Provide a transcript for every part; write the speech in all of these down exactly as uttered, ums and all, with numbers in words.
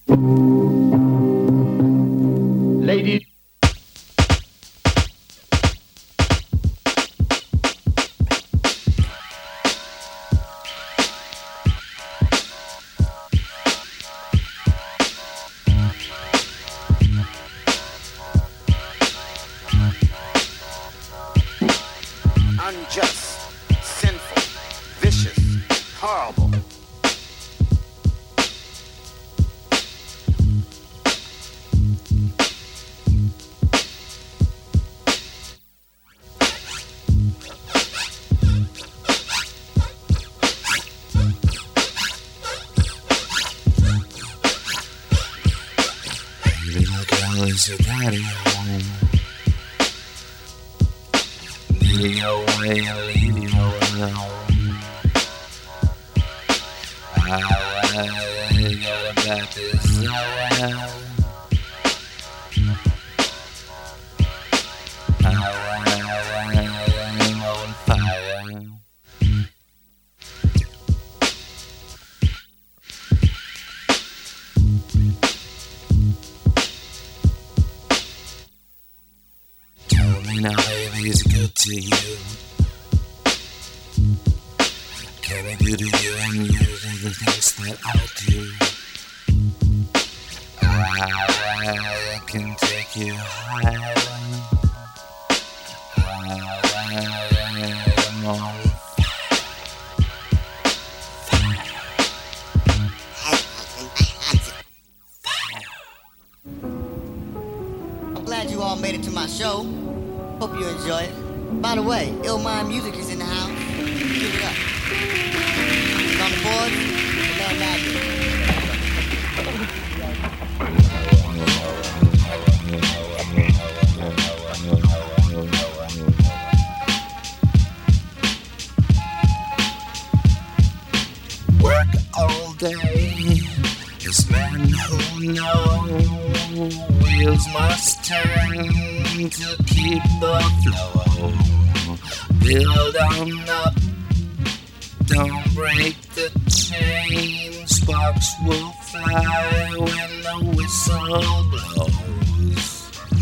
Ladies. Unjust, sinful, vicious, horrible. Little girl, is your daddy home? Lead you away and leave you alone. I got a bad desire. I'm on fire. Tell me now, baby, is it good to you? Can I do to you and you do the things that I do? I can take you higher. I'm on I'm glad you all made it to my show. Hope you enjoy it. By the way, Ill Mind Music is in the house. Give it up. It's on the board, the man Magic. Work all day. This man who knows wheels must turn to keep the flow. Build on up, don't break the chain. Sparks will fly when the whistle blows.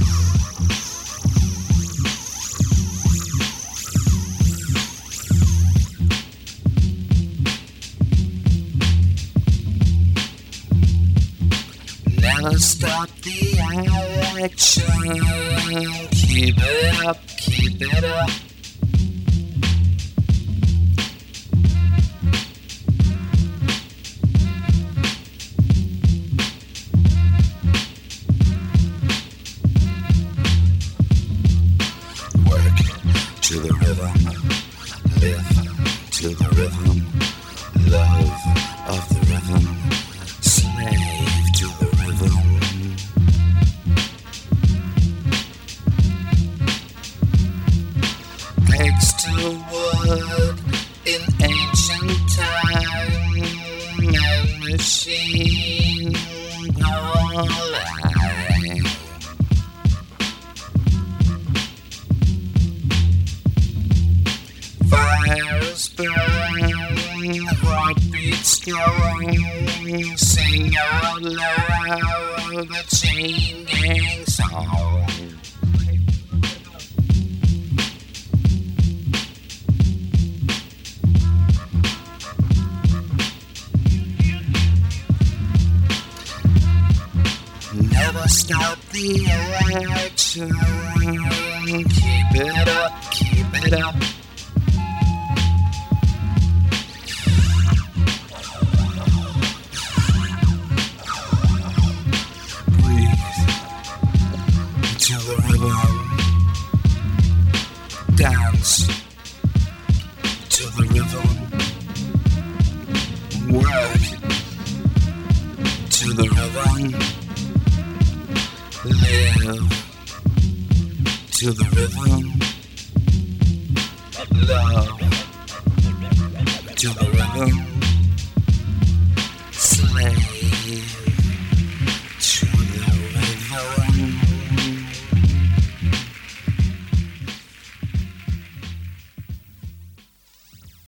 Never stop the action. Keep it up, keep it up. Work to the rhythm, live to the rhythm, love of the rhythm, slave to the rhythm. Eggs to wood in ancient time, and machine polite. Fires burn, heartbeats strong, sing out loud the chain gang song. Never stop the action. Keep it up, keep it up. Breathe to the rhythm. Dance to the rhythm. Work to the rhythm. Live to the rhythm. Love to the rhythm.